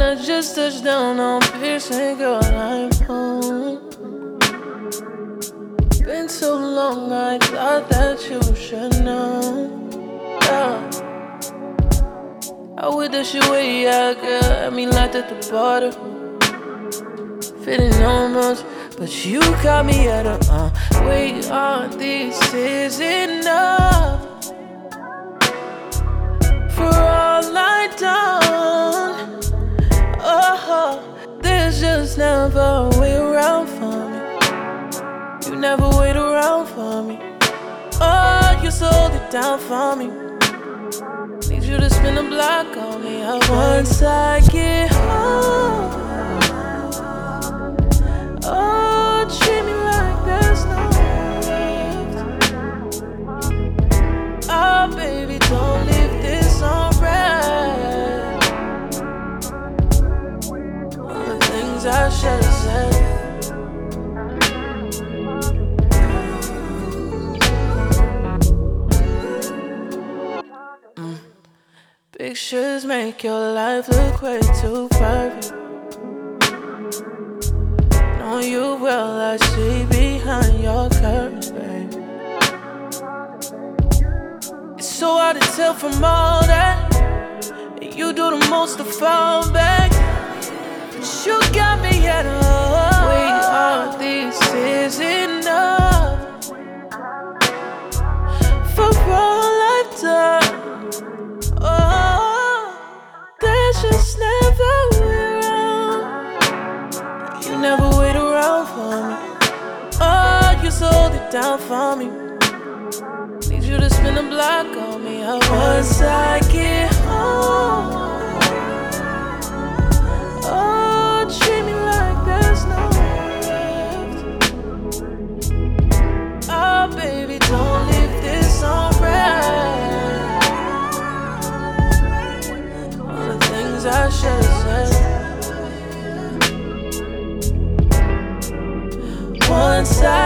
I just touched down on Pearson, girl, I'm home. Been so long, I thought that you should know. Yeah. I with the shit way, yeah, girl. I mean, locked at the border. Fitting on us, but you caught me at a wait on this is enough for all I done. Oh, there's just never a way around for me. You never wait around for me. Oh, you sold it down for me. Need you to spin the block on me. Once I get home, oh, treat me like there's no left. Oh, baby, don't leave this on red. All the things I should have said. Pictures make your life look way too perfect. Know you well, I see behind your curtains, babe. It's so hard to tell from all that. You do the most to fall back. But you got me at all. Wait, all this is enough for all I've done. Oh, there's just never around. You never wait around for me. Oh, you sold it down for me. Need you to spin the block on me. Once I get home, oh, treat me like there's no left. Oh, baby, don't leave this on red. I should have said. Once I